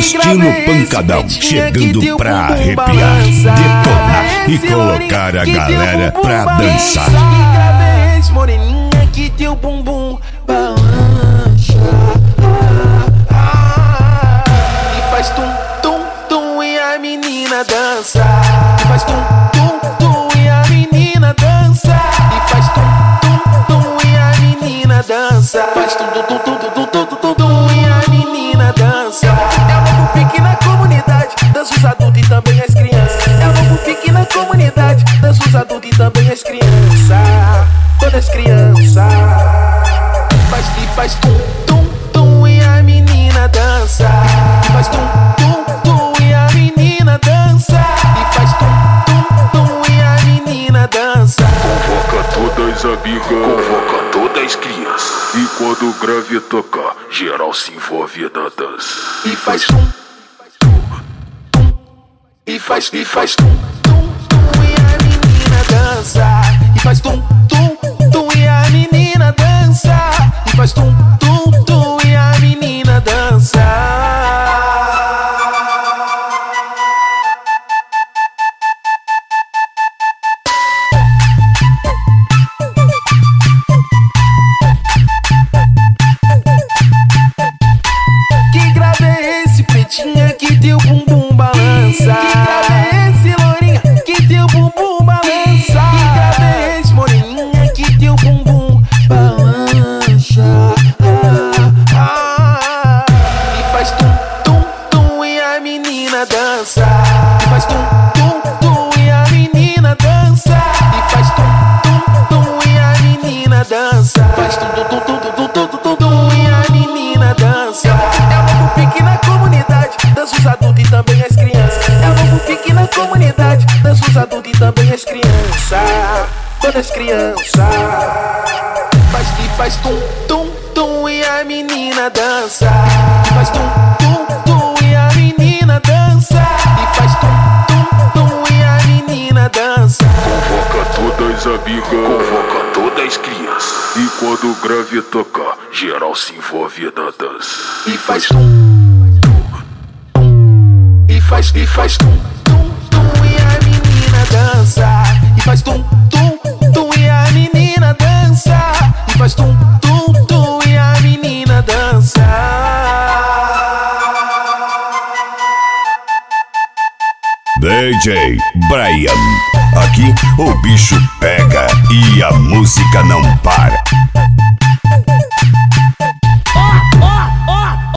Estilo pancadão, chegando pra arrepiar, detonar e colocar a galera pra dançar. Que grave é esse, moreninha, que teu bumbum balança. E faz tum, tum, tum e a menina dança. E faz tum, tum, tum e a menina dança. E faz tum, tum, tum e a menina dança. Faz tum, tum, tum, tum, tum, tum, tum, tum e a menina dança. É o novo pique na comunidade, dança os adultos e também as crianças. É o novo pique na comunidade, dança os adultos e também as crianças. Todas as crianças. Faz tum, tum, tum e a menina dança. Faz tum, tum, tum e a menina dança. E faz tum, tum, tum e a menina dança. Convoca todas as amigas, convoca todas as crianças. E quando o grave tocar, geral se envolve na dança. E faz tum, tum, tum. E faz tum, tum, tum e a menina dança. E faz tum, tum, tum e a menina dança. E faz tum, tum, tum e a menina dança. Que grave é esse, pretinha, que teu bumbum balança? Que grave é esse, lourinha, que teu bumbum balança? Que grave é esse, moreninha, que teu bumbum balança? E faz tum, tum, tum e a menina dança. E faz tum, tum, tum e a menina dança. E faz tum, tum, tum e a menina dança. Faz tum, tum, tum, tum, tum, tum, tum, tum e a menina dança. É o novo pique na comunidade, dança os adultos e também as crianças. É o novo pique na comunidade, dança os adultos e também as crianças. Todas as crianças. Faz tum, tum, tum e a menina dança. Faz tum, tum, tum e a menina dança. E faz tum, tum, tum e a menina dança. Convoca todas as amigas, convoca todas as crianças. E quando o grave tocar, geral se envolve na dança. E faz tum, tum. E faz tum, tum, tum e a menina dança. E faz tum, tum, tum e a menina dança. E faz tum, tum, tum e a menina dança. DJ Brian, aqui o bicho pega e a música não para.